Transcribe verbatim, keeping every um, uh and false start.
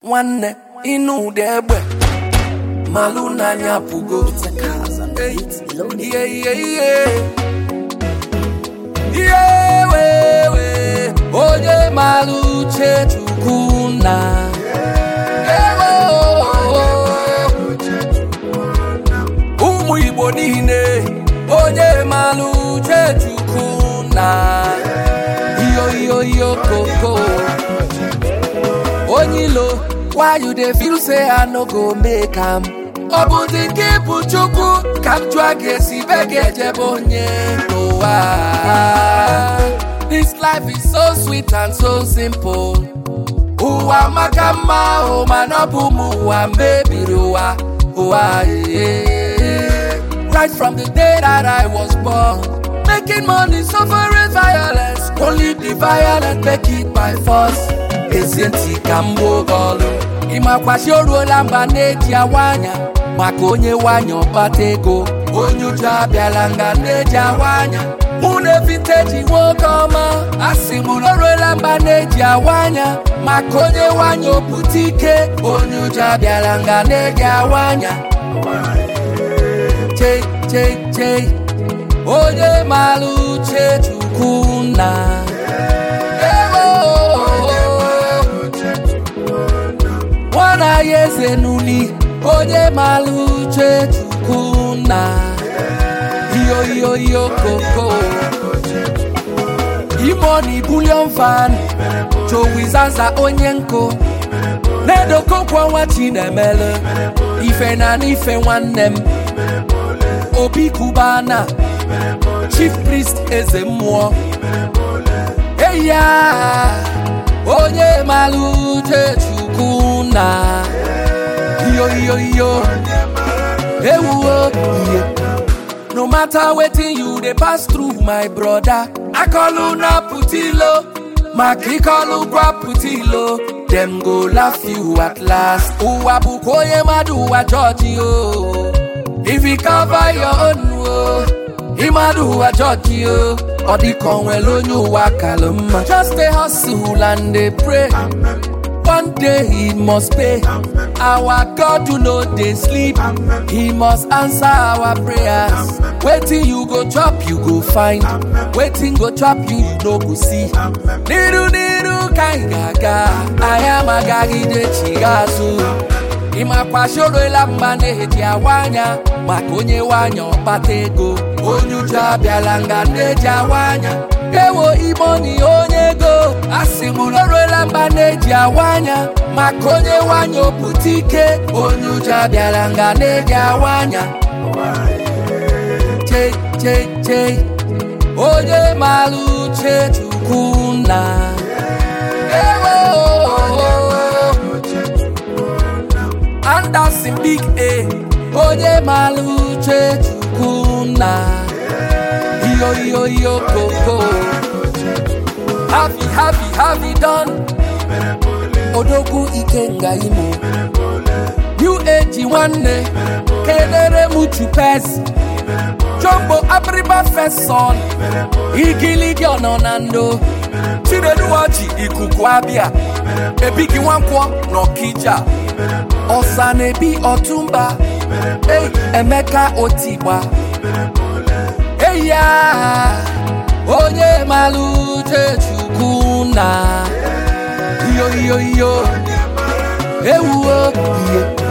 One inu debe maluna nyapugo. Hey, yeah, yeah, yeah. Yeah, we, we. Oye malu chetukuna. Yeah, oh, oh. Umu Igbo nine. Oye malu chetukuna. Yo, yo, yo, koko. Onyilo, why you dey feel say I no go make am? Obuzi kipu chuku, kam drage si bege jebonye noa. This life is so sweet and so simple. Uwa makama, o manobumu wa mebiruwa. Uwa yeah. Right from the day that I was born, making money, suffering violence. Only the violent make it by force. Ezienti kambo golu Ima kwa shoro lamba neji awanya Maka onye wanya opatego Onyu jabia langa neji awanya Mune vintage wokoma Asimu loro lamba neji awanya Maka onye wanya oputike Onyu jabia langa neji awanya Che, che, che Onye malu che chukuna Wana yeze nuni Onye malu chetukuna Iyo iyo iyo koko Imoni bullion fan Chowizaza onyenko Nedo kokwa wachinemele Ife na nife wanem Obi kubana Chief priest eze mwo Hey ya Onye malu chetukuna Yo yo yo Ewo yeah. No matter wetin you dey pass through my brother I call you na putilo Maki call you gwa putilo Them go laugh you at last Uwa bukoye madu wa judge you If you cover your own wo Imadu wa judge you Odi konwe lonyu wa kaluma Just stay hustle and they pray One day he must pay. Amen. Our God do not they sleep. Amen. He must answer our prayers. Amen. Waiting you go chop, you go find. Amen. Waiting go chop, you you no go see. Niru niru kaigaga. I am a gagi de chigasu. Ima kwa shoro lamba neji awanya. Makonye wanya opatego. Onyu jabia langa neji awanya. Ewo imoni onyego Asimu loro lamba neji awanya Makonye wanyo butike Onyu jabia langa neji awanya Che, che, che Onye malu che chukuna Ewo Anderson Big A Onye malu che chukuna Yo yo yo koko Have you, have you, have you done Odogu ikenga imo New age wanne Kenere muchu pes Jumbo abriba feson Igili gyono nando Chinedu waji ikuku abia Ebigi wankwo no kija Osanebi otumba Hey, Emeka otiba Hey ya Onye malu chukuna Yo yo yo Ewo yeah.